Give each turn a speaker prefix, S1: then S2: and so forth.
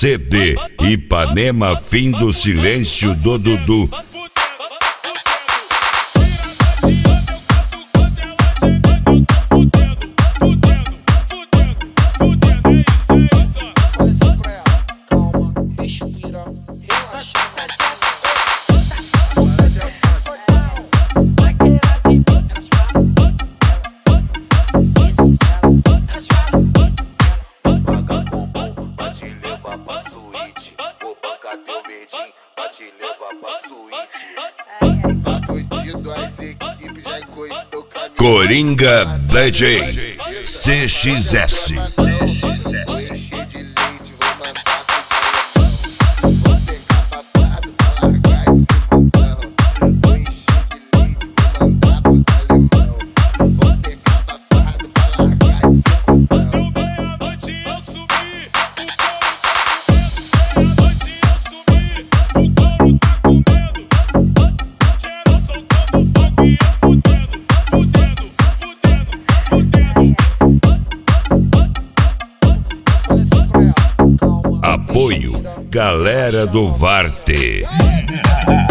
S1: CD Ipanema, Fim do Silêncio do Dudu.
S2: Te levar pra suíte. Tá fudido, as equipes já encostou caminho.
S1: Coringa DJ CXS. Apoio Galera do Varte.